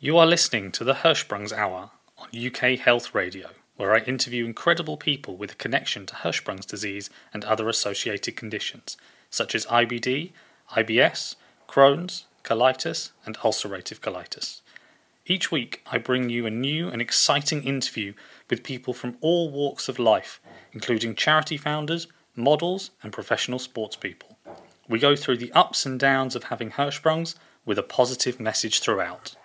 You are listening to the Hirschsprung's Hour on UK Health Radio, where I interview incredible people with a connection to Hirschsprung's disease and other associated conditions, such as IBD, IBS, Crohn's, colitis, and ulcerative colitis. Each week, I bring you a new and exciting interview with people from all walks of life, including charity founders, models, and professional sports people. We go through the ups and downs of having Hirschsprung's with a positive message throughout.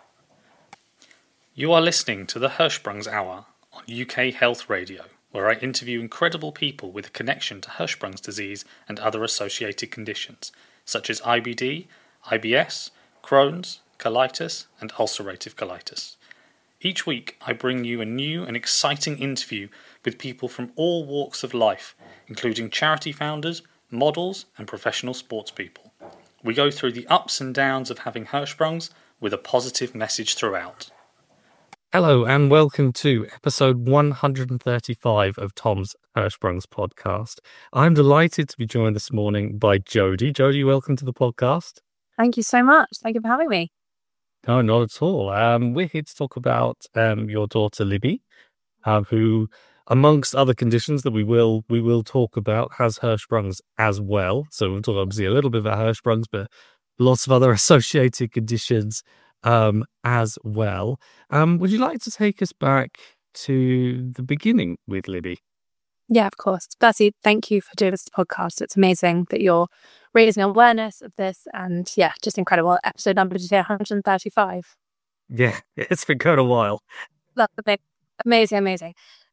You are listening to the Hirschsprung's Hour on UK Health Radio, where I interview incredible people with a connection to Hirschsprung's disease and other associated conditions, such as IBD, IBS, Crohn's, colitis, and ulcerative colitis. Each week, I bring you a new and exciting interview with people from all walks of life, including charity founders, models, and professional sports people. We go through the ups and downs of having Hirschsprung's with a positive message throughout. Hello and welcome to episode 135 of Tom's Hirschsprung's podcast. I'm delighted to be joined this morning by Jodie. Jodie, welcome to the podcast. Thank you so much. Thank you for having me. No, not at all. We're here to talk about your daughter Libby, who, amongst other conditions that we will talk about, has Hirschsprung's as well. So we'll talk obviously a little bit about Hirschsprung's, but lots of other associated conditions as well. Would you like to take us back to the beginning with Libby? Yeah, of course. Bertie, thank you for doing this podcast. It's amazing that you're raising awareness of this, and yeah, just incredible. Episode number today, 135. Yeah, it's been quite a while. That's amazing.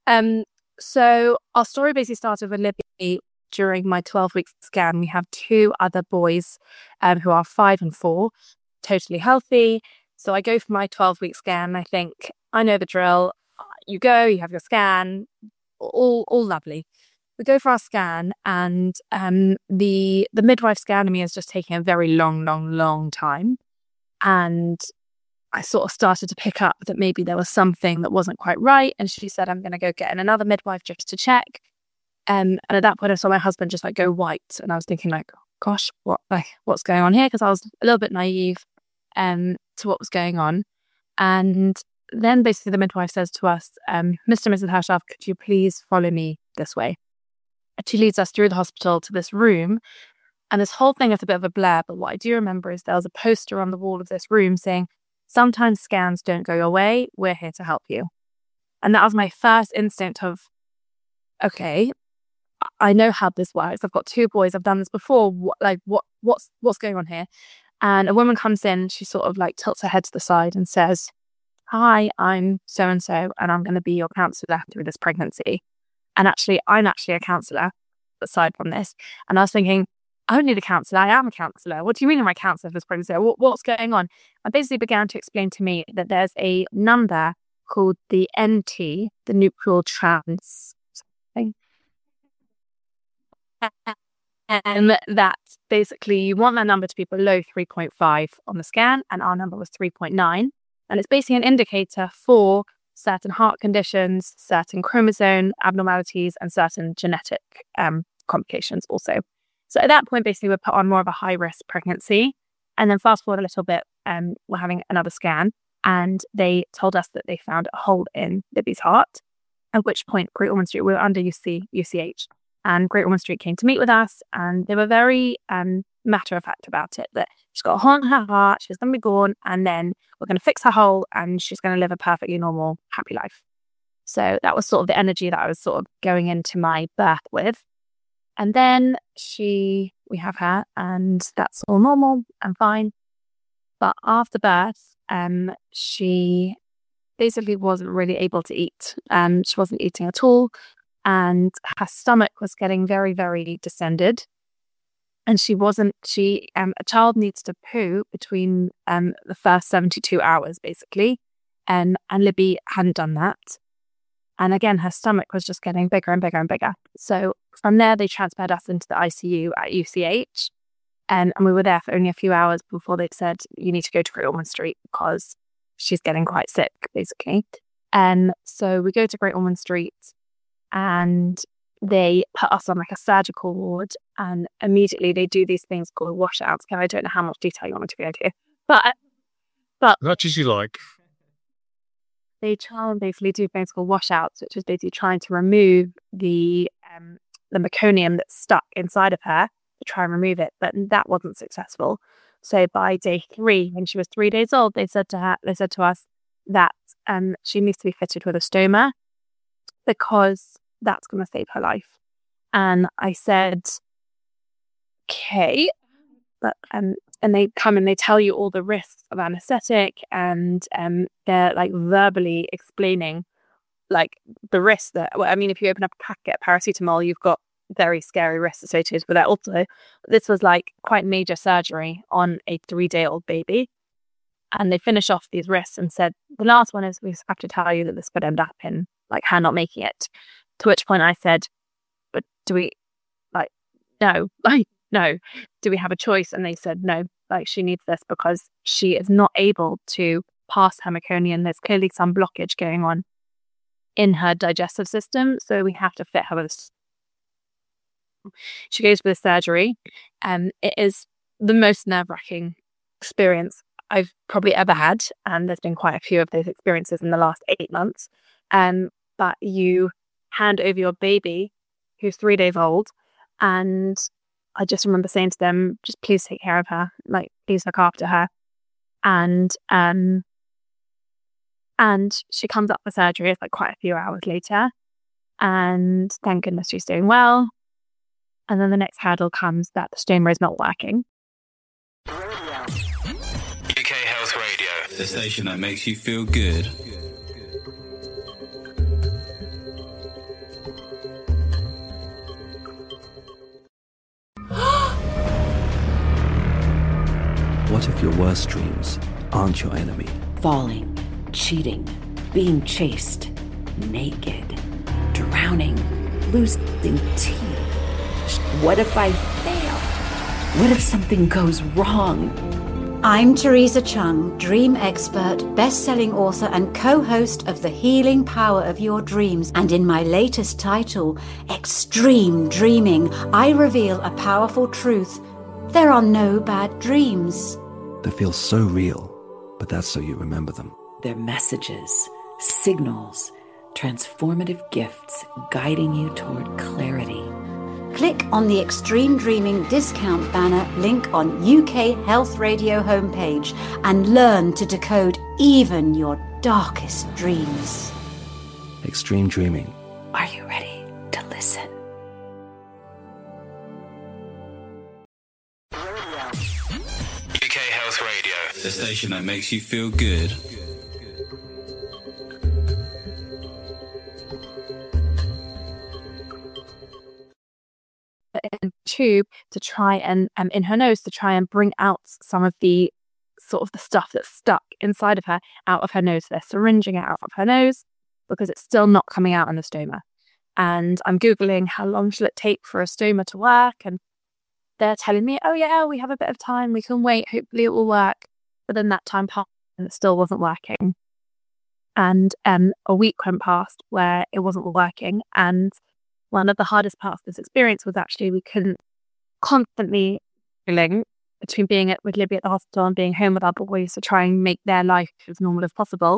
So our story basically started with Libby during my 12-week scan. We have two other boys who are 5 and 4, totally healthy. So I go for my 12-week scan. I think, I know the drill. You go, you have your scan, all lovely. We go for our scan, and the midwife scanning me is just taking a very long time. And I sort of started to pick up that maybe there was something that wasn't quite right. And she said, I'm going to go get in another midwife just to check. And at that point, I saw my husband just like go white. And I was thinking like, gosh, what's going on here? Because I was a little bit naive to what was going on. And then basically the midwife says to us, Mr. and Mrs. Hirschoff, could you please follow me this way? And she leads us through the hospital to this room. And this whole thing is a bit of a blur. But what I do remember is there was a poster on the wall of this room saying, sometimes scans don't go your way. We're here to help you. And that was my first instinct of, okay, I know how this works. I've got 2 boys. I've done this before. What's going on here? And a woman comes in. She sort of like tilts her head to the side and says, hi, I'm so-and-so, and I'm going to be your counsellor through this pregnancy. And actually, I'm actually a counsellor aside from this. And I was thinking, I don't need a counsellor. I am a counsellor. What do you mean I'm a counsellor for this pregnancy? What's going on? And basically began to explain to me that there's a number called the NT, the nuchal trans something. And that basically you want that number to be below 3.5 on the scan, and our number was 3.9. And it's basically an indicator for certain heart conditions, certain chromosome abnormalities, and certain genetic complications also. So at that point, basically, we're put on more of a high-risk pregnancy. And then fast forward a little bit, we're having another scan, and they told us that they found a hole in Libby's heart, at which point Great Ormond Street, we were under UCH, and Great Ormond Street came to meet with us, and they were very matter-of-fact about it, that she's got a hole in her heart, she's going to be born, and then we're going to fix her hole, and she's going to live a perfectly normal, happy life. So that was sort of the energy that I was sort of going into my birth with. And then we have her, and that's all normal and fine. But after birth, she basically wasn't really able to eat. She wasn't eating at all, and her stomach was getting very, very distended. And a child needs to poo between the first 72 hours, basically. And Libby hadn't done that. And again, her stomach was just getting bigger and bigger and bigger. So from there, they transferred us into the ICU at UCH. And we were there for only a few hours before they said, you need to go to Great Ormond Street because she's getting quite sick, basically. And so we go to Great Ormond Street, and they put us on like a surgical ward, and immediately they do these things called washouts. I don't know how much detail you want me to go into, but much as you like. they try and basically do things called washouts, which is basically trying to remove the meconium that's stuck inside of her, to try and remove it, but that wasn't successful. So by day 3, when she was 3 days old, they said to us that she needs to be fitted with a stoma because that's going to save her life. And I said, okay, but and they come and they tell you all the risks of anesthetic, and they're like verbally explaining like the risks that, well, I mean, if you open up a packet of paracetamol, you've got very scary risks associated with that. Also, this was like quite major surgery on a 3-day-old baby. And they finish off these risks and said, the last one is we just have to tell you that this could end up in like her not making it. To which point I said, but do we no, do we have a choice? And they said, no, like she needs this because she is not able to pass her meconium. There's clearly some blockage going on in her digestive system. So we have to fit her with this. She goes for the surgery. It is the most nerve-wracking experience I've probably ever had. And there's been quite a few of those experiences in the last 8 months. But you hand over your baby who's 3 days old. And I just remember saying to them, just please take care of her. Like, please look after her. And she comes up for surgery. It's like quite a few hours later. And thank goodness she's doing well. And then the next hurdle comes that the stoma is not working. UK Health Radio, the station that makes you feel good. What if your worst dreams aren't your enemy? Falling, cheating, being chased, naked, drowning, losing teeth. What if I fail? What if something goes wrong? I'm Teresa Chung, dream expert, best-selling author and co-host of The Healing Power of Your Dreams. And in my latest title, Extreme Dreaming, I reveal a powerful truth. There are no bad dreams. They feel so real, but that's so you remember them. They're messages, signals, transformative gifts guiding you toward clarity. Click on the Extreme Dreaming discount banner link on UK Health Radio homepage and learn to decode even your darkest dreams. Extreme Dreaming. Are you ready to listen? UK Health Radio, the station that makes you feel good. In tube to try and in her nose to try and bring out some of the sort of the stuff that's stuck inside of her out of her nose. They're syringing it out of her nose because it's still not coming out in the stoma. And I'm Googling how long shall it take for a stoma to work, and they're telling me, oh yeah, we have a bit of time, we can wait, hopefully it will work. But then that time passed and it still wasn't working. And a week went past where it wasn't working, and one of the hardest parts of this experience was actually we couldn't constantly link between being with Libby at the hospital and being home with our boys to try and make their life as normal as possible.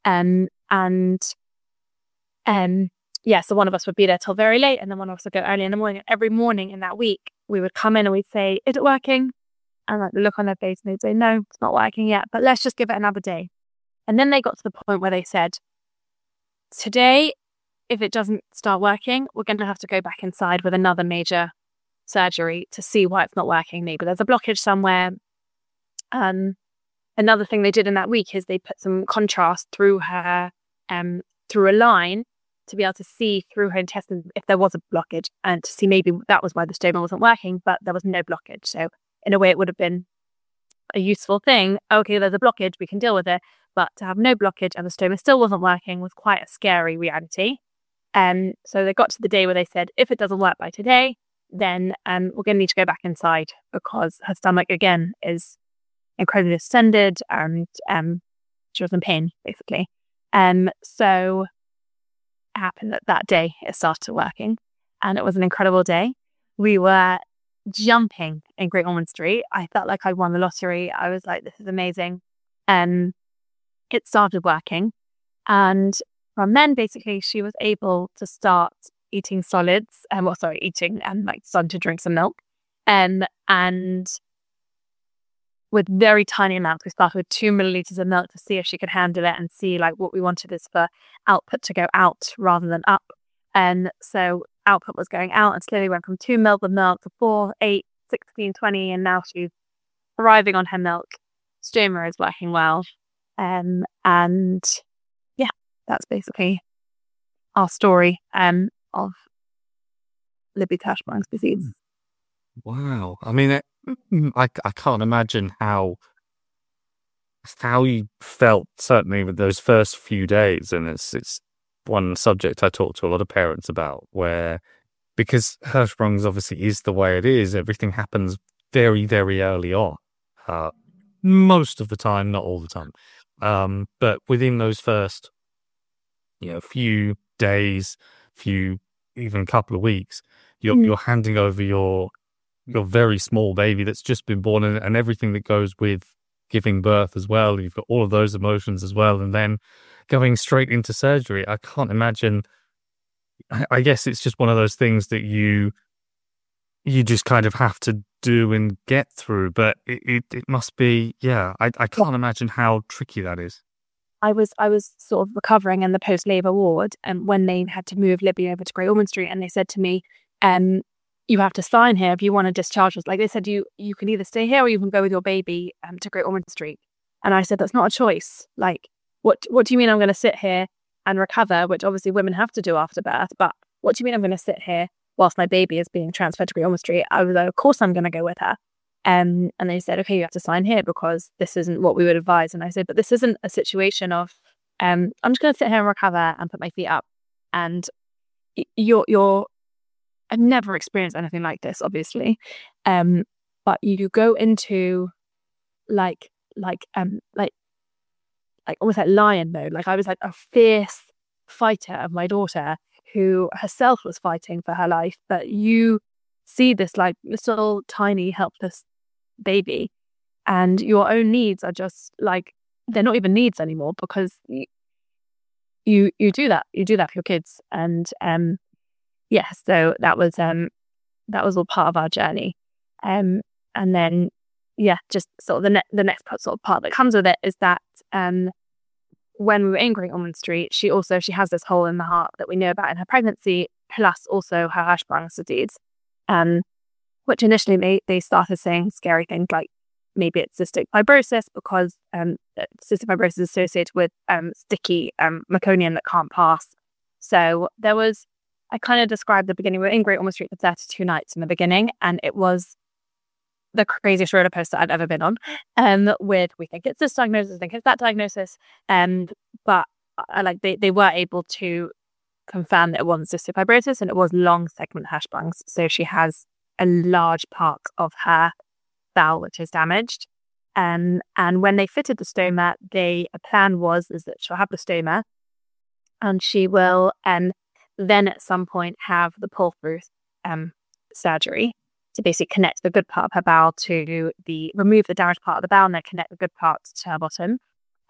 So one of us would be there till very late, and then one of us would go early in the morning. Every morning in that week, we would come in and we'd say, is it working? And like the look on their face, and they'd say, no, it's not working yet, but let's just give it another day. And then they got to the point where they said, today, if it doesn't start working, we're going to have to go back inside with another major surgery to see why it's not working. Maybe there's a blockage somewhere. Another thing they did in that week is they put some contrast through her, through a line to be able to see through her intestines if there was a blockage, and to see maybe that was why the stoma wasn't working, but there was no blockage. So in a way, it would have been a useful thing. Okay, there's a blockage, we can deal with it. But to have no blockage and the stoma still wasn't working was quite a scary reality. So they got to the day where they said, if it doesn't work by today, then we're going to need to go back inside because her stomach, again, is incredibly distended and she was in pain, basically. So it happened that day it started working, and it was an incredible day. We were jumping in Great Ormond Street. I felt like I won the lottery. I was like, this is amazing. It started working. And from then, basically, she was able to start eating solids, eating and like starting to drink some milk. And with very tiny amounts, we started with 2 milliliters of milk to see if she could handle it and see like what we wanted is for output to go out rather than up. And so output was going out and slowly went from 2 mils of milk to 4, 8, 16, 20. And now she's thriving on her milk. Stoma is working well. And yeah, that's basically our story of Libby's Hirschsprung's disease. Wow. I mean, I can't imagine how you felt, certainly with those first few days. And it's one subject I talk to a lot of parents about, where because Hirschsprung's obviously is the way it is, everything happens very, very early on. Most of the time, not all the time. But within those first, few days, even couple of weeks, you're handing over your very small baby that's just been born, and everything that goes with giving birth as well. You've got all of those emotions as well, and then going straight into surgery. I can't imagine. I guess it's just one of those things that you just kind of have to do and get through. But it must be, I can't imagine how tricky that is. I was sort of recovering in the post-labour ward, and when they had to move Libby over to Great Ormond Street, and they said to me, you have to sign here if you want to discharge us. Like they said, you can either stay here or you can go with your baby to Great Ormond Street. And I said, that's not a choice. Like, what do you mean I'm going to sit here and recover, which obviously women have to do after birth, but what do you mean I'm going to sit here whilst my baby is being transferred to Great Ormond Street? I was like, of course I'm going to go with her. And they said, okay, you have to sign here because this isn't what we would advise. And I said, but this isn't a situation of, I'm just going to sit here and recover and put my feet up. And I've never experienced anything like this, obviously. But you go into like almost like lion mode. Like I was like a fierce fighter of my daughter who herself was fighting for her life. But you see this like little tiny helpless baby, and your own needs are just like, they're not even needs anymore, because you do that for your kids. And so that was all part of our journey. And then just sort of the next part that comes with it is that when we were in Great Ormond Street, she has this hole in the heart that we know about in her pregnancy, plus also her Hirschsprung's disease, which initially they started saying scary things like maybe it's cystic fibrosis, because cystic fibrosis is associated with sticky meconium that can't pass. So I kind of described the beginning. We were in Great Ormond Street for 32 nights in the beginning, and it was the craziest roller coaster I'd ever been on. With we think it's this diagnosis, we think it's that diagnosis, but they were able to confirm that it wasn't cystic fibrosis, and it was long segment Hirschsprung's. So she has a large part of her bowel which is damaged. And when they fitted the stoma, the plan is that she'll have the stoma, and she will then at some point have the pull-through surgery to basically connect the good part of her bowel to remove the damaged part of the bowel and then connect the good part to her bottom.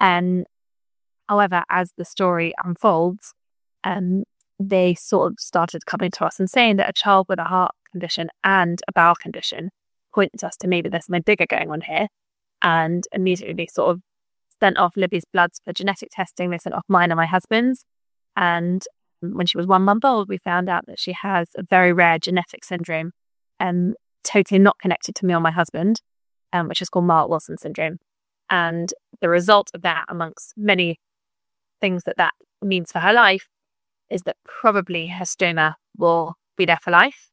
However, as the story unfolds, they sort of started coming to us and saying that a child with a heart condition and a bowel condition points us to maybe there's something bigger going on here. And immediately they sort of sent off Libby's bloods for genetic testing. They sent off mine and my husband's. And when she was 1 month old, we found out that she has a very rare genetic syndrome, totally not connected to me or my husband, which is called Mark-Wilson syndrome. And the result of that, amongst many things that means for her life, is that probably her stoma will be there for life.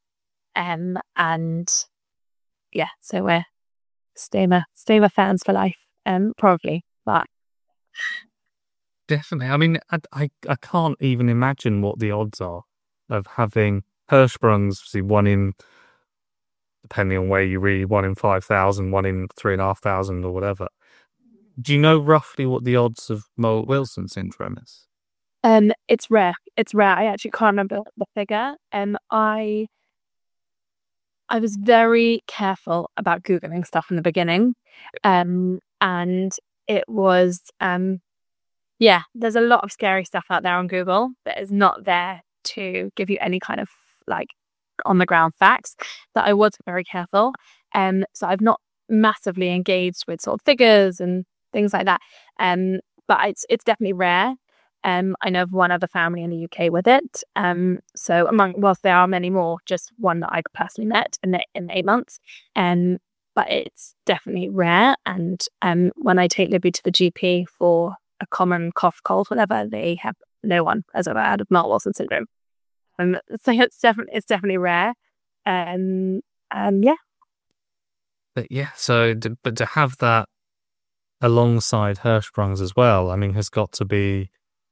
So we're stoma fans for life, probably. But definitely. I mean, I can't even imagine what the odds are of having Hirschsprung's, see, one in, depending on where you read, 1 in 5,000, 1 in 3,500 or whatever. Do you know roughly what the odds of Mark-Wilson syndrome is? It's rare. I actually can't remember the figure. I was very careful about Googling stuff in the beginning. And it was Yeah, there's a lot of scary stuff out there on Google that is not there to give you any kind of like on the ground facts. That I was very careful. So I've not massively engaged with sort of figures and things like that. But it's definitely rare. I know of one other family in the UK with it. So whilst there are many more, just one that I personally met in 8 months. But it's definitely rare. And when I take Libby to the GP for a common cough, cold, whatever, they have no one has ever had of Mark-Wilson syndrome. So it's definitely rare. Yeah. But yeah, but to have that alongside Hirschsprung's as well, I mean, has got to be,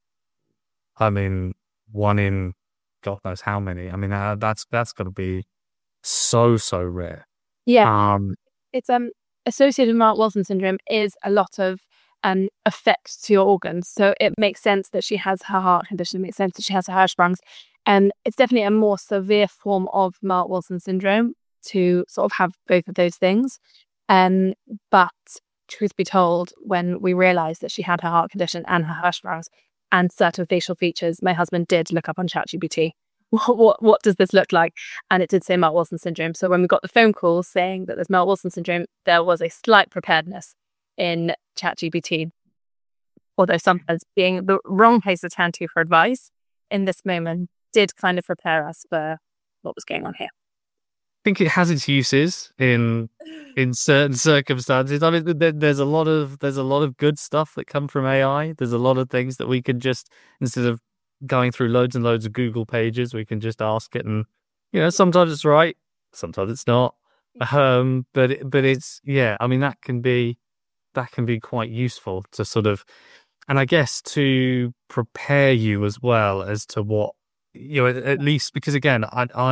I mean, one in God knows how many. I mean, that's got to be so rare. Yeah. It's associated with Mark-Wilson syndrome is a lot of effects to your organs. So it makes sense that she has her heart condition. It makes sense that she has her Hirschsprung's. It's definitely a more severe form of Mark-Wilson syndrome to sort of have both of those things. But truth be told, when we realised that she had her heart condition and her Hirschsprung's and certain facial features, my husband did look up on ChatGPT. What does this look like? And it did say Mark-Wilson syndrome. So when we got the phone call saying that there's Mark-Wilson syndrome, there was a slight preparedness in ChatGPT. Although sometimes being the wrong place to turn to for advice in this moment did kind of prepare us for what was going on here. I think it has its uses in certain circumstances. I mean, there's a lot of good stuff that come from AI. There's a lot of things that we can just, instead of going through loads and loads of Google pages, we can just ask it, and sometimes it's right, sometimes it's not. But it's, yeah, I mean, that can be quite useful to sort of, and I guess to prepare you as well as to what at least, because again,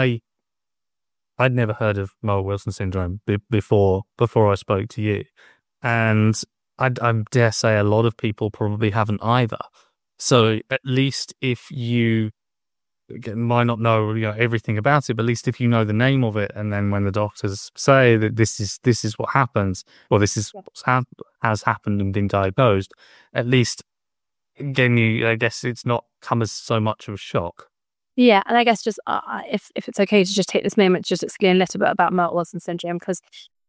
I'd never heard of Mark-Wilson syndrome before I spoke to you, and I dare say a lot of people probably haven't either. So at least if you might not know everything about it, but at least if you know the name of it, and then when the doctors say that this is what happens, or this is what has happened and been diagnosed, at least again, I guess it's not come as so much of a shock. Yeah, and I guess just if it's okay to just take this moment to just explain a little bit about Mark-Wilson syndrome, because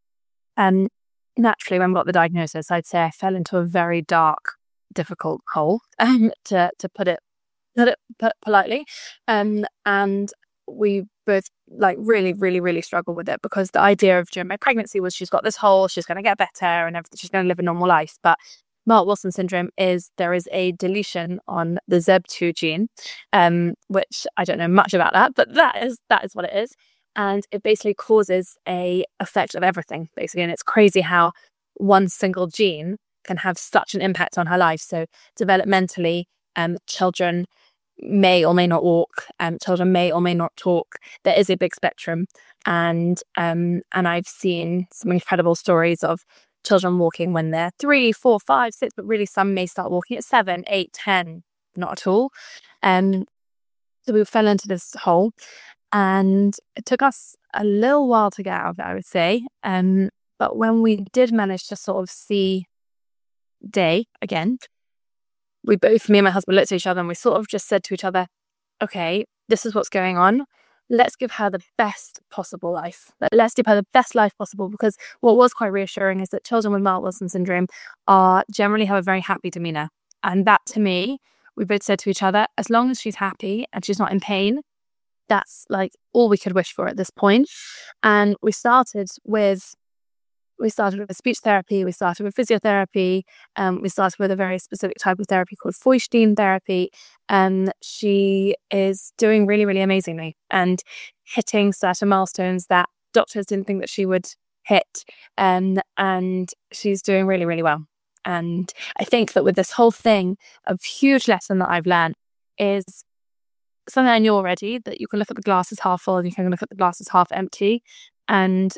naturally when we got the diagnosis, I'd say I fell into a very dark, difficult hole, to put it politely, and we both really struggled with it, because the idea of during my pregnancy was she's got this hole, she's going to get better and everything, she's going to live a normal life. But Mark-Wilson syndrome there is a deletion on the ZEB2 gene, which I don't know much about that, but that is what it is, and it basically causes a effect of everything basically. And it's crazy how one single gene can have such an impact on her life. So developmentally, children may or may not walk, children may or may not talk. There is a big spectrum, and I've seen some incredible stories of children walking when they're 3, 4, 5, 6, but really some may start walking at 7, 8, 10, not at all. So we fell into this hole, and it took us a little while to get out of it, I would say. But when we did manage to sort of see day again, me and my husband looked at each other and we sort of just said to each other, okay, this is what's going on. Let's give her the best possible life. Let's give her the best life possible, because what was quite reassuring is that children with Mark-Wilson syndrome generally have a very happy demeanour. And that, to me, we both said to each other, as long as she's happy and she's not in pain, that's like all we could wish for at this point. And we started with speech therapy, we started with physiotherapy, we started with a very specific type of therapy called Feuchtstein therapy. She is doing really, really amazingly and hitting certain milestones that doctors didn't think that she would hit. And she's doing really, really well. And I think that with this whole thing, a huge lesson that I've learned is something I knew already, that you can look at the glass as half full and you can look at the glass as half empty. And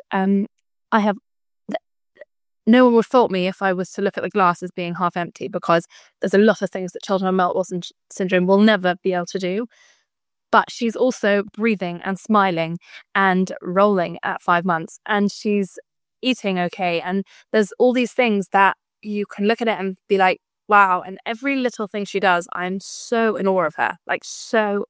no one would fault me if I was to look at the glass as being half empty, because there's a lot of things that children with Mark-Wilson syndrome will never be able to do. But she's also breathing and smiling and rolling at 5 months, and she's eating okay. And there's all these things that you can look at it and be like, wow. And every little thing she does, I'm so in awe of her, like so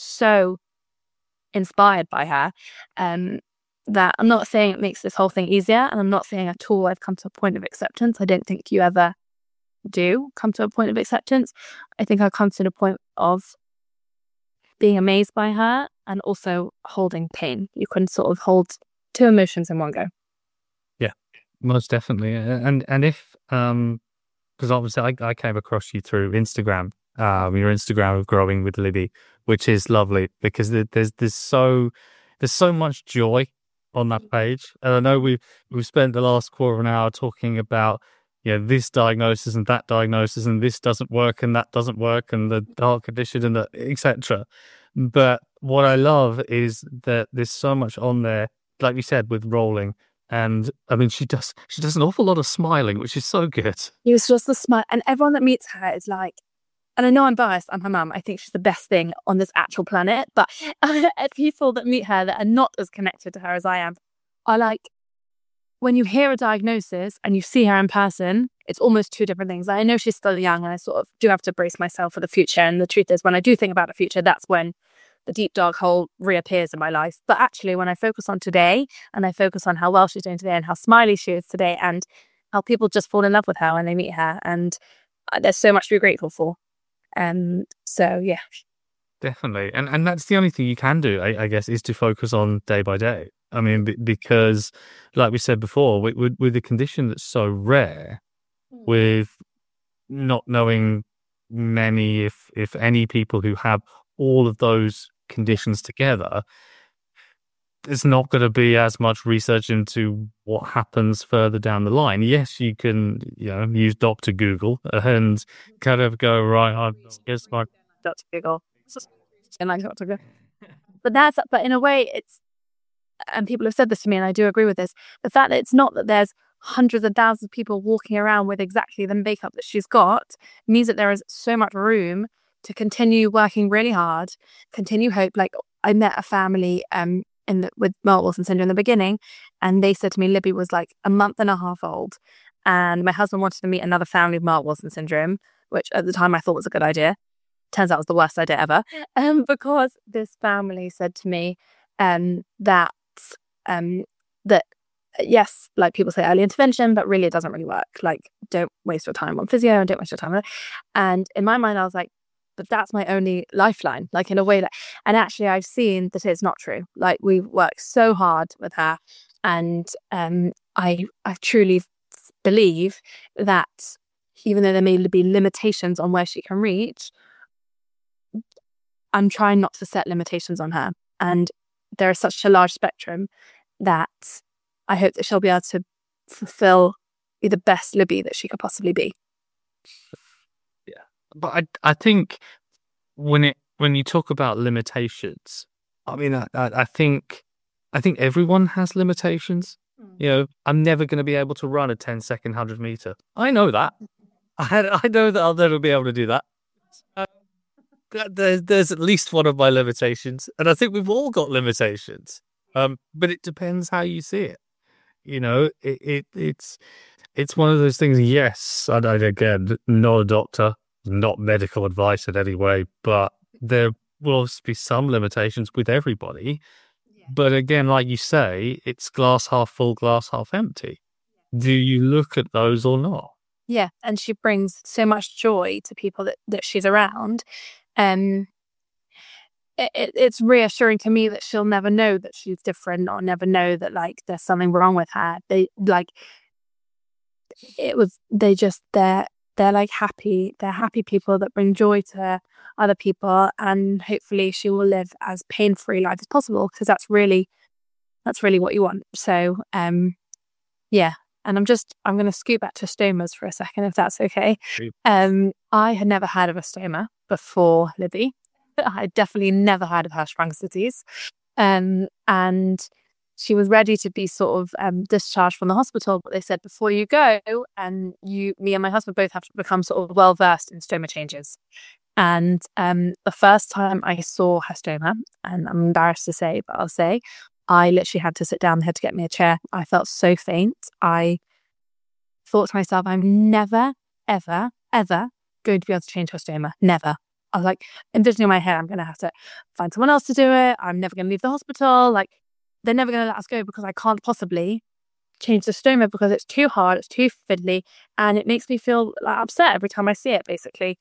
inspired by her. That I'm not saying it makes this whole thing easier, and I'm not saying at all I've come to a point of acceptance. I don't think you ever do come to a point of acceptance. I think I've come to the point of being amazed by her and also holding pain. You can sort of hold two emotions in one go. Yeah, most definitely. And if because obviously I came across you through Instagram, your Instagram of Growing with Libby, which is lovely because there's so much joy on that page. And I know we've spent the last quarter of an hour talking about this diagnosis and that diagnosis, and this doesn't work and that doesn't work, and the heart condition and the etc. But what I love is that there's so much on there, like you said, with rolling. And I mean, she does an awful lot of smiling, which is so good. It was just the smile, and everyone that meets her is like, and I know I'm biased, I'm her mum, I think she's the best thing on this actual planet, but people that meet her that are not as connected to her as I am are like, when you hear a diagnosis and you see her in person, it's almost two different things. I know she's still young, and I sort of do have to brace myself for the future, and the truth is, when I do think about the future, that's when the deep dark hole reappears in my life. But actually, when I focus on today, and I focus on how well she's doing today and how smiley she is today, and how people just fall in love with her when they meet her, and there's so much to be grateful for. So yeah, definitely. And that's the only thing you can do, I guess, is to focus on day by day. I mean, because like we said before, with a condition that's so rare, with not knowing many, if any, people who have all of those conditions together, there's not going to be as much research into what happens further down the line. Yes, you can, use Dr. Google and kind of go, right, here's my Dr. Google. And like Dr. Google. But in a way, it's, and people have said this to me, and I do agree with this, the fact that it's not that there's hundreds of thousands of people walking around with exactly the makeup that she's got means that there is so much room to continue working really hard, continue hope. Like, I met a family with Mark Wilson syndrome in the beginning, and they said to me Libby was like a month and a half old, and my husband wanted to meet another family with Mark Wilson syndrome, which at the time I thought was a good idea. Turns out it was the worst idea ever, because this family said to me that yes, like people say early intervention, but really it doesn't really work. Like, don't waste your time on physio and don't waste your time on it. And in my mind, I was like, but that's my only lifeline, like in a way that, and actually I've seen that it's not true. Like, we've worked so hard with her, and I truly believe that even though there may be limitations on where she can reach, I'm trying not to set limitations on her. And there is such a large spectrum that I hope that she'll be able to fulfill the best Libby that she could possibly be. Yeah, but I think when you talk about limitations, I mean, I think everyone has limitations. I'm never going to be able to run a 10-second 100-meter. I know that. I know that I'll never be able to do that. There's at least one of my limitations, and I think we've all got limitations. But it depends how you see it. It's one of those things. Yes, and again, not a doctor, not medical advice in any way, but there will be some limitations with everybody. Yeah. But again, like you say, it's glass half full, glass half empty. Do you look at those or not? Yeah, and she brings so much joy to people that she's around. It's reassuring to me that she'll never know that she's different, or never know that like there's something wrong with her. They're like happy. They're happy people that bring joy to other people, and hopefully she will live as pain-free life as possible, because that's really what you want. So yeah. And I'm going to scoot back to stomas for a second, if that's okay. I had never heard of a stoma before Libby. I definitely never heard of Hirschsprung's disease. And she was ready to be sort of discharged from the hospital, but they said, before you go, and me and my husband both have to become sort of well-versed in stoma changes. And the first time I saw her stoma, and I'm embarrassed to say, but I'll say, I literally had to sit down. They had to get me a chair. I felt so faint. I thought to myself, I'm never, ever, ever going to be able to change her stoma. Never. I was like, envisioning in my head, I'm going to have to find someone else to do it. I'm never going to leave the hospital. Like, they're never going to let us go because I can't possibly change the stoma because it's too hard, it's too fiddly, and it makes me feel like upset every time I see it, basically.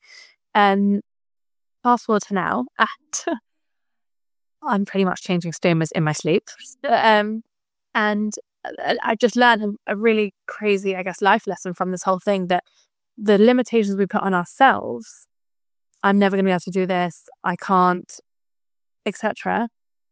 Fast forward to now, and I'm pretty much changing stomas in my sleep. And I just learned a really crazy, I guess, life lesson from this whole thing, that the limitations we put on ourselves, I'm never going to be able to do this, I can't, etc.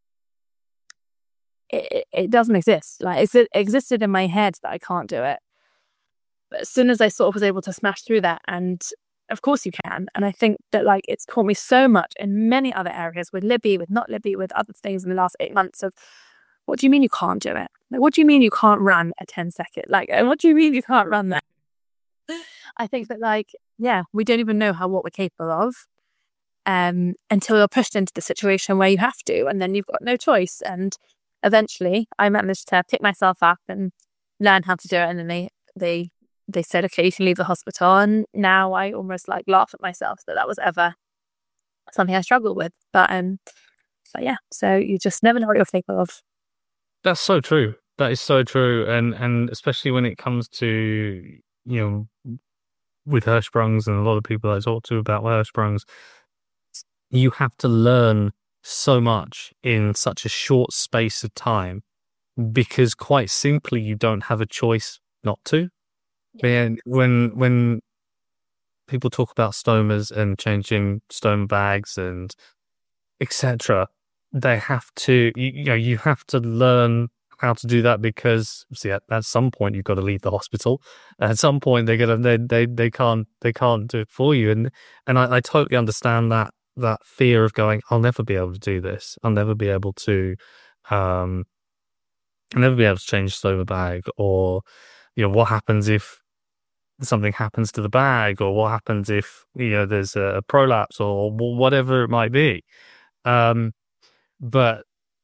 It doesn't exist. Like, it existed in my head that I can't do it. But as soon as I sort of was able to smash through that, and of course you can. And I think that, like, it's taught me so much in many other areas, with Libby, with not Libby, with other things in the last 8 months of, what do you mean you can't do it? Like, what do you mean you can't run a 10-second? Like, and what do you mean you can't run that? I think that, like, yeah, we don't even know what we're capable of until you're pushed into the situation where you have to, and then you've got no choice. And eventually I managed to pick myself up and learn how to do it. And then they said, okay, you can leave the hospital. And now I almost like laugh at myself that was ever something I struggled with. But yeah, so you just never know what you're capable of. That's so true. That is so true. And especially when it comes to, with Hirschsprungs and a lot of people I talk to about Hirschsprungs, you have to learn so much in such a short space of time, because quite simply you don't have a choice not to. And when people talk about stomas and changing stoma bags and etc., they have to you have to learn how to do that, because see, at some point you've got to leave the hospital. At some point they can't do it for you, and I totally understand that fear of going, I'll never be able to do this. I'll never be able to change stoma bag, or what happens if something happens to the bag, or what happens if there's a prolapse, or whatever it might be. But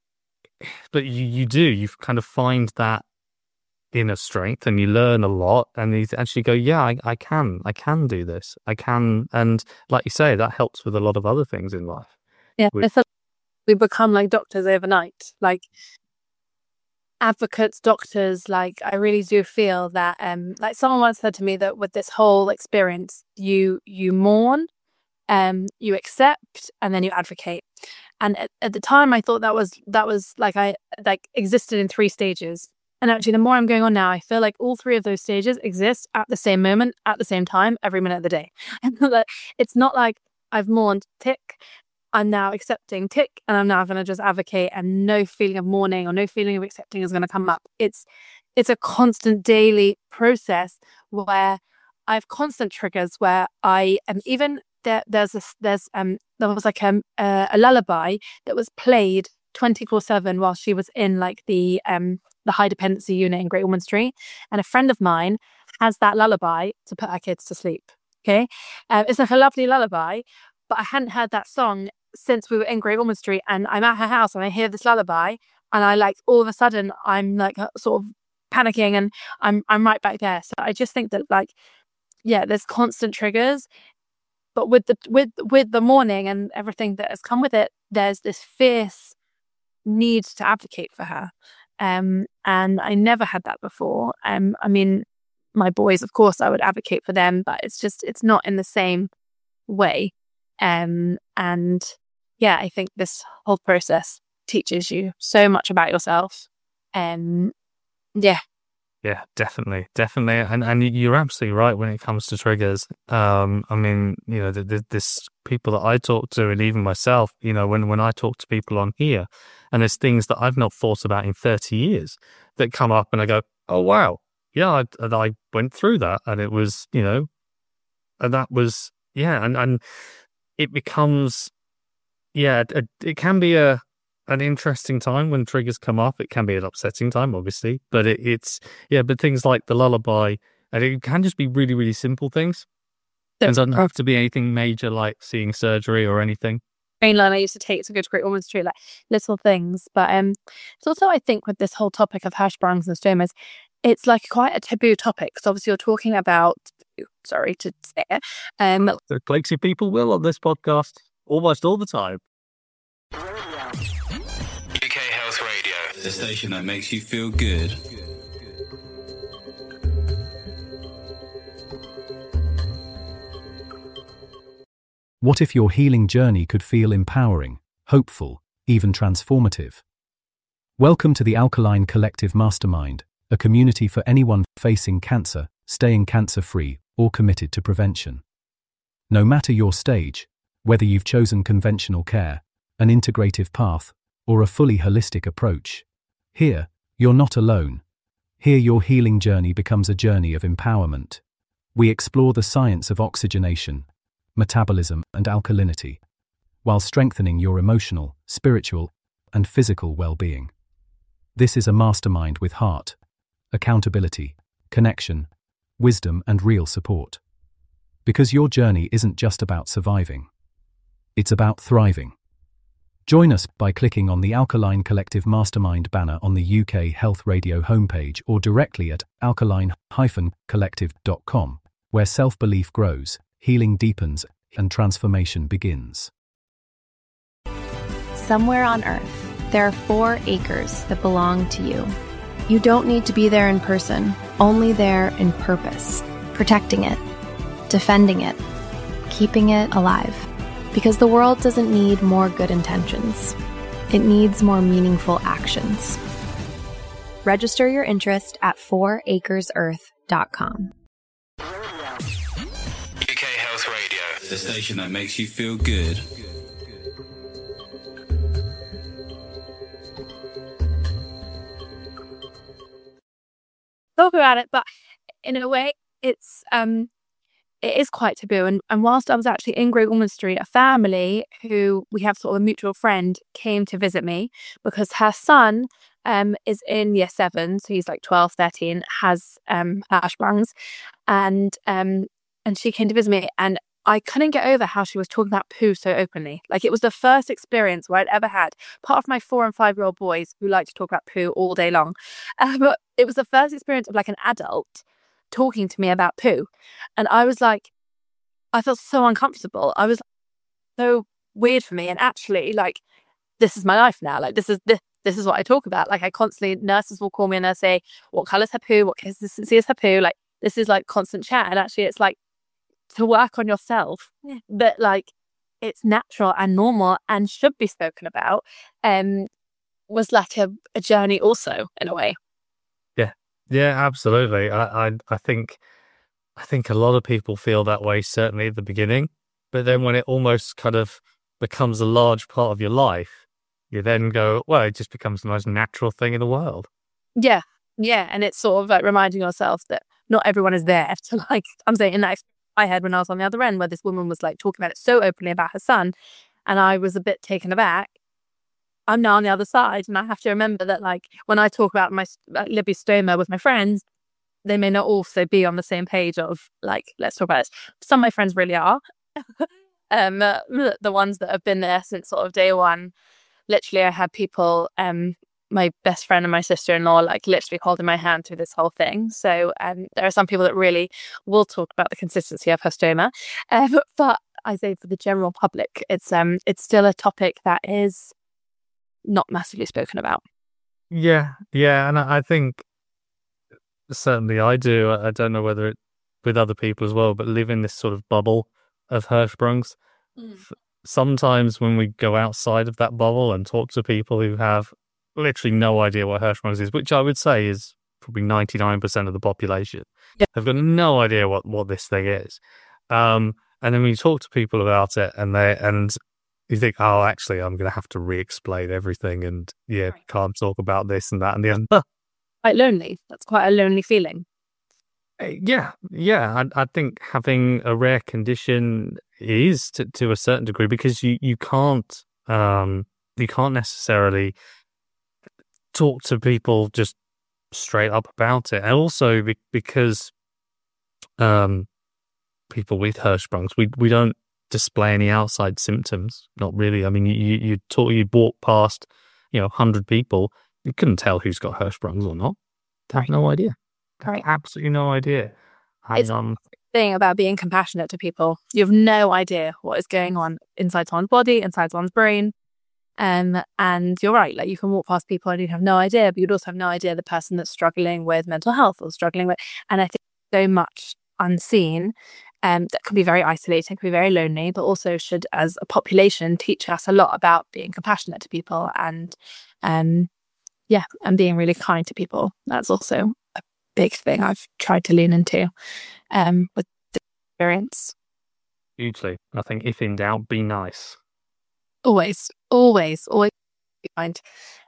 you kind of find that inner strength, and you learn a lot, and you actually go, yeah, I can do this. I can. And like you say, that helps with a lot of other things in life. Yeah. We become like doctors overnight, like advocates, doctors. Like, I really do feel that, like someone once said to me that with this whole experience, you mourn, you accept, and then you advocate. And at the time I thought that was like, I like existed in 3 stages. And actually, the more I'm going on now, I feel like all 3 of those stages exist at the same moment, at the same time, every minute of the day. And it's not like I've mourned, tick, I'm now accepting, tick, and I'm now going to just advocate, and no feeling of mourning or no feeling of accepting is going to come up. It's a constant daily process where I have constant triggers where I am even there was like a lullaby that was played 24/7 while she was in like the high dependency unit in Great Ormond Street, and a friend of mine has that lullaby to put our kids to sleep. Okay, it's like a lovely lullaby, but I hadn't heard that song since we were in Great Ormond Street, and I'm at her house and I hear this lullaby, and I like all of a sudden I'm like sort of panicking, and I'm right back there. So I just think that, like, yeah, there's constant triggers. But with the mourning and everything that has come with it, there's this fierce need to advocate for her. And I never had that before. I mean, my boys, of course, I would advocate for them, but it's not in the same way. And yeah, I think this whole process teaches you so much about yourself. Yeah, definitely. And you're absolutely right when it comes to triggers. I mean, this people that I talk to, and even myself, when I talk to people on here, and there's things that I've not thought about in 30 years that come up, and I go, oh, wow. Yeah, I went through that, and it was, and that was, yeah. And it becomes, yeah, it can be an interesting time when triggers come up. It can be an upsetting time, obviously, but but things like the lullaby, and it can just be really, really simple things. It doesn't have to be anything major like seeing surgery or anything. Train line I used to take to go to Great Ormond Street, like little things. But it's also, I think, with this whole topic of Hirschsprungs and stomas, it's like quite a taboo topic, because obviously you're talking about Sorry to say it. The Clatesy people will on this podcast almost all the time. UK Health Radio, the station that makes you feel good. What if your healing journey could feel empowering, hopeful, even transformative? Welcome to the Alkaline Collective Mastermind, a community for anyone facing cancer, staying cancer-free, or committed to prevention. No matter your stage, whether you've chosen conventional care, an integrative path, or a fully holistic approach, here, you're not alone. Here your healing journey becomes a journey of empowerment. We explore the science of oxygenation, metabolism, and alkalinity, while strengthening your emotional, spiritual, and physical well-being. This is a mastermind with heart, accountability, connection, wisdom, and real support. Because your journey isn't just about surviving. It's about thriving. Join us by clicking on the Alkaline Collective Mastermind banner on the UK Health Radio homepage or directly at alkaline-collective.com, where self-belief grows, healing deepens, and transformation begins. Somewhere on Earth, there are 4 acres that belong to you. You don't need to be there in person, only there in purpose, protecting it, defending it, keeping it alive. Because the world doesn't need more good intentions. It needs more meaningful actions. Register your interest at 4acresearth.com. UK Health Radio, the station that makes you feel good. Talk about it, but in a way, it is quite taboo. And whilst I was actually in Great Ormond Street, a family who we have sort of a mutual friend came to visit me because her son is in year 7, so he's like 12, 13, has Hirschsprung's, and she came to visit me, and I couldn't get over how she was talking about poo so openly. Like, it was the first experience where I'd ever had, part of my 4 and 5-year-old boys who like to talk about poo all day long, but it was the first experience of like an adult talking to me about poo. And I was like, I felt so uncomfortable. I was so weird for me. And actually, like, this is my life now. Like, this is what I talk about. Like, I constantly, nurses will call me and they'll say, what colour's her poo? What consistency is her poo? Like, this is like constant chat. And actually, it's like to work on yourself, that like it's natural and normal and should be spoken about. Was like a journey also, in a way. Yeah, absolutely. I think a lot of people feel that way, certainly at the beginning, but then when it almost kind of becomes a large part of your life, you then go, well, it just becomes the most natural thing in the world. Yeah. And it's sort of like reminding yourself that not everyone is there to, like, I'm saying, in that experience I had when I was on the other end, where this woman was like talking about it so openly about her son, and I was a bit taken aback. I'm now on the other side, and I have to remember that, like, when I talk about my liposarcoma with my friends, they may not also be on the same page of, like, let's talk about this. Some of my friends really are. The ones that have been there since sort of day one. Literally, I had people, my best friend and my sister-in-law, like, literally holding my hand through this whole thing. So there are some people that really will talk about the consistency of stoma. But I say for the general public, it's still a topic that is not massively spoken about. Yeah, and I think certainly I do. I don't know whether it with other people as well, but live in this sort of bubble of Hirschsprung's. Sometimes when we go outside of that bubble and talk to people who have literally no idea what Hirschsprung's is, which I would say is probably 99% of the population, they've got no idea what this thing is. And then when you talk to people about it, and you think, oh, actually, I'm going to have to re-explain everything, and can't talk about this and that and the other. Quite lonely. That's quite a lonely feeling. Yeah. I think having a rare condition is to a certain degree, because you can't necessarily talk to people just straight up about it, and also because people with Hirschsprung's, we don't display any outside symptoms. Not really. I mean, you walk past 100 people, you couldn't tell who's got Hirschsprung's or not. Have no idea. Right. Absolutely no idea. It's thing about being compassionate to people. You have no idea what is going on inside someone's body, inside someone's brain. And you're right, like you can walk past people and you have no idea, but you'd also have no idea the person that's struggling with mental health or struggling with, and I think so much unseen, that can be very isolating, can be very lonely, but also should, as a population, teach us a lot about being compassionate to people and being really kind to people. That's also a big thing I've tried to lean into with the experience. Hugely. I think if in doubt, be nice. Always be kind.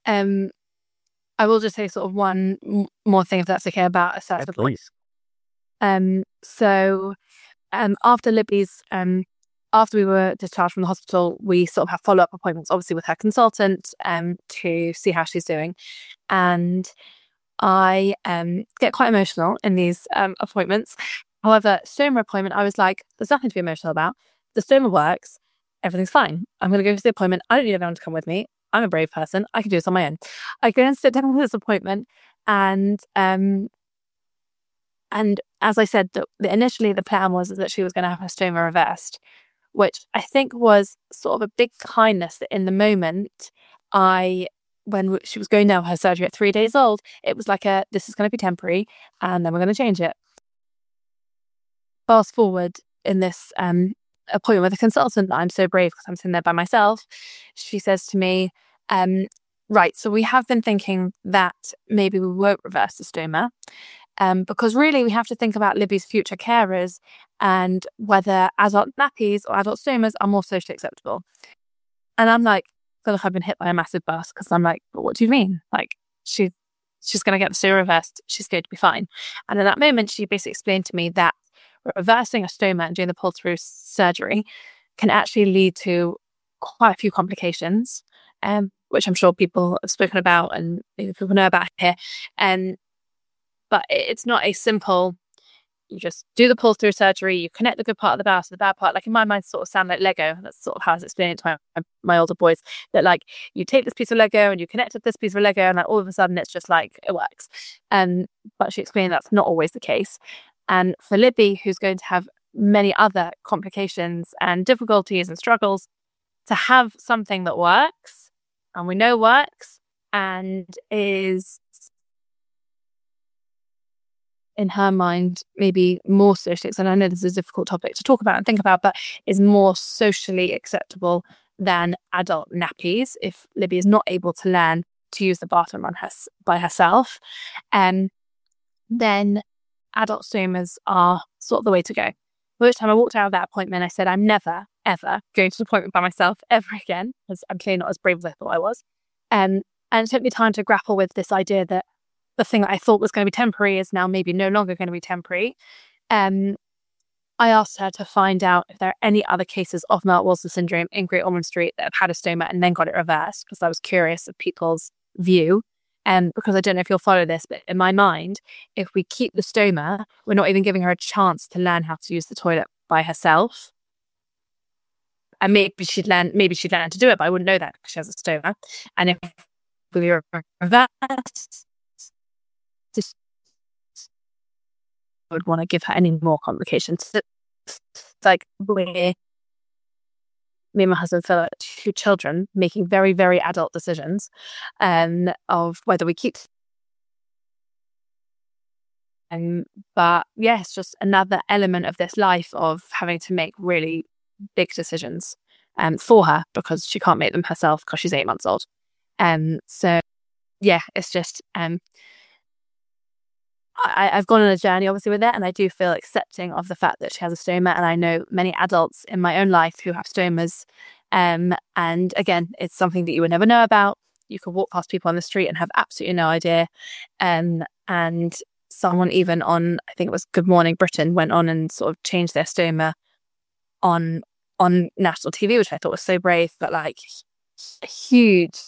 I will just say sort of one more thing, if that's okay, about a certain please. So after Libby's, after we were discharged from the hospital, we sort of have follow-up appointments, obviously with her consultant, to see how she's doing. And I get quite emotional in these appointments. However, stoma appointment, I was like, there's nothing to be emotional about. The stoma works. Everything's fine. I'm going to go to the appointment. I don't need everyone to come with me. I'm a brave person. I can do this on my own. I go and sit down with this appointment, and as I said, initially the plan was that she was going to have her stoma reversed, which I think was sort of a big kindness that in the moment, when she was going down her surgery at 3 days old, it was like this is going to be temporary, and then we're going to change it. Fast forward in this appointment with a consultant, I'm so brave because I'm sitting there by myself. She says to me, right, so we have been thinking that maybe we won't reverse the stoma, because really we have to think about Libby's future carers and whether adult nappies or adult stomas are more socially acceptable. And I'm like, I feel like I've been hit by a massive bus, because I'm like, but what do you mean? Like, she's going to get the stoma reversed. She's going to be fine. And in that moment, she basically explained to me that reversing a stoma and doing the pull-through surgery can actually lead to quite a few complications, which I'm sure people have spoken about and maybe people know about here. But it's not a simple, you just do the pull-through surgery, you connect the good part of the bowel to the bad part. Like in my mind, sort of sound like Lego. That's sort of how I was explaining it to my older boys, that like you take this piece of Lego and you connect it to this piece of Lego, and like all of a sudden it's just like it works. But she explained that's not always the case. And for Libby, who's going to have many other complications and difficulties and struggles, to have something that works, and we know works, and is, in her mind, maybe more socially, and I know this is a difficult topic to talk about and think about, but is more socially acceptable than adult nappies if Libby is not able to learn to use the bathroom by herself, then adult stomas are sort of the way to go. Which time I walked out of that appointment, I said, I'm never, ever going to an appointment by myself ever again, because I'm clearly not as brave as I thought I was. And it took me time to grapple with this idea that the thing that I thought was going to be temporary is now maybe no longer going to be temporary. I asked her to find out if there are any other cases of Melt-Walser syndrome in Great Ormond Street that have had a stoma and then got it reversed, because I was curious of people's view. Because I don't know if you'll follow this, but in my mind, if we keep the stoma, we're not even giving her a chance to learn how to use the toilet by herself. And maybe she'd learn to do it, but I wouldn't know that because she has a stoma. And if we reverse, I would want to give her any more complications. It's like me and my husband feel like two children making very, very adult decisions of whether we keep. But yeah, it's just another element of this life of having to make really big decisions for her, because she can't make them herself because she's 8 months old. So yeah, it's just I've gone on a journey obviously with it, and I do feel accepting of the fact that she has a stoma, and I know many adults in my own life who have stomas, and again, it's something that you would never know about. You could walk past people on the street and have absolutely no idea, and someone even on, I think it was Good Morning Britain, went on and sort of changed their stoma on national TV, which I thought was so brave, but like huge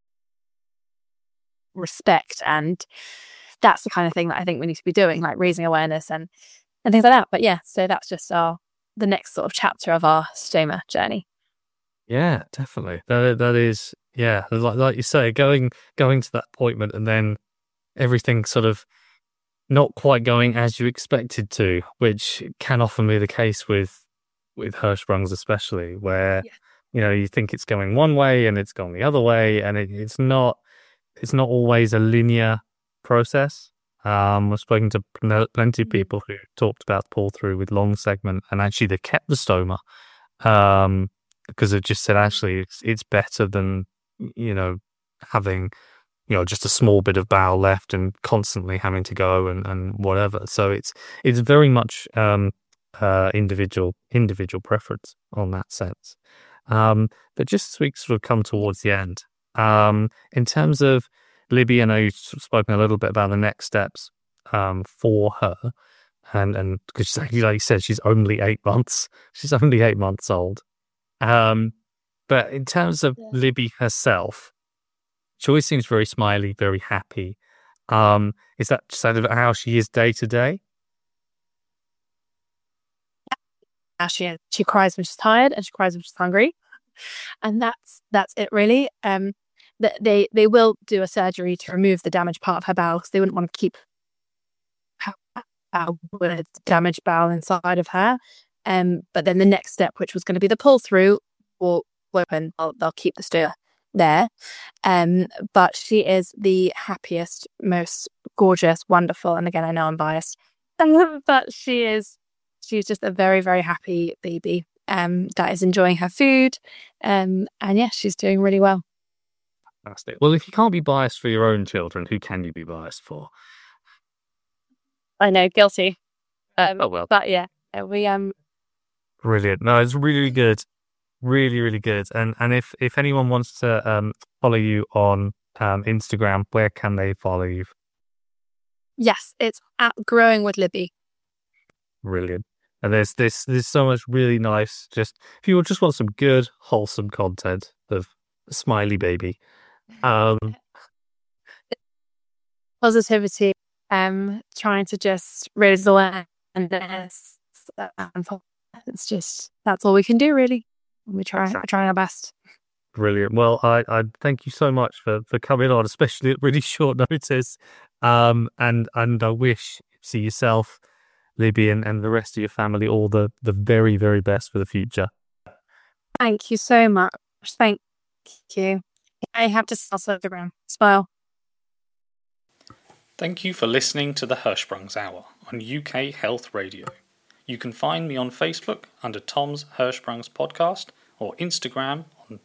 respect. And that's the kind of thing that I think we need to be doing, like raising awareness and things like that. But yeah, so that's just the next sort of chapter of our stoma journey. Yeah, definitely. That is, yeah, like you say, going to that appointment and then everything sort of not quite going as you expected to, which can often be the case with Hirschsprungs, especially where you think it's going one way and it's going the other way, and it's not always a linear process. I've spoken to plenty of people who talked about pull through with long segment, and actually they kept the stoma because it just said actually it's better than having just a small bit of bowel left and constantly having to go and whatever. So it's very much individual preference on that sense. But just as we sort of come towards the end, in terms of Libby, I know you've spoken a little bit about the next steps for her, and because like you said, she's only 8 months. She's only 8 months old. But in terms of Libby herself, she always seems very smiley, very happy. Is that sort of how she is day to day? Yeah, she is. She cries when she's tired, and she cries when she's hungry, and that's it really. They will do a surgery to remove the damaged part of her bowel because they wouldn't want to keep with damaged bowel inside of her. But then the next step, which was going to be the pull through, will open. They'll keep the stool there. But she is the happiest, most gorgeous, wonderful, and again, I know I'm biased, but she's just a very, very happy baby that is enjoying her food. And yeah, she's doing really well. Fantastic. Well, if you can't be biased for your own children, who can you be biased for? I know, guilty. Oh well. But yeah, we Brilliant. No, it's really good. Really, really good. And if anyone wants to follow you on Instagram, where can they follow you? Yes, it's at Growing with Libby. Brilliant. And there's so much really nice. Just if you just want some good, wholesome content of a smiley baby, positivity, trying to just raise awareness. It's just that's all we can do, really. We try our best. Brilliant. Well, I thank you so much for coming on, especially at really short notice. And I wish to yourself, Libby, and the rest of your family all the very, very best for the future. Thank you so much. Thank you. I have to also the ground. Smile. Thank you for listening to the Hirschsprungs Hour on UK Health Radio. You can find me on Facebook under Tom's Hirschsprungs Podcast or Instagram on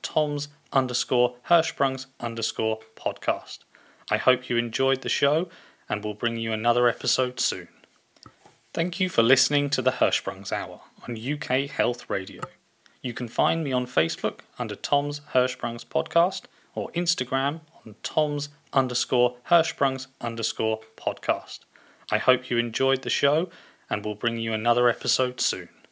Toms_Hirschsprungs_podcast. I hope you enjoyed the show and will bring you another episode soon. Thank you for listening to the Hirschsprungs Hour on UK Health Radio. You can find me on Facebook under Tom's Hirschsprungs Podcast or Instagram on Toms_Hirschsprungs_podcast. I hope you enjoyed the show and will bring you another episode soon.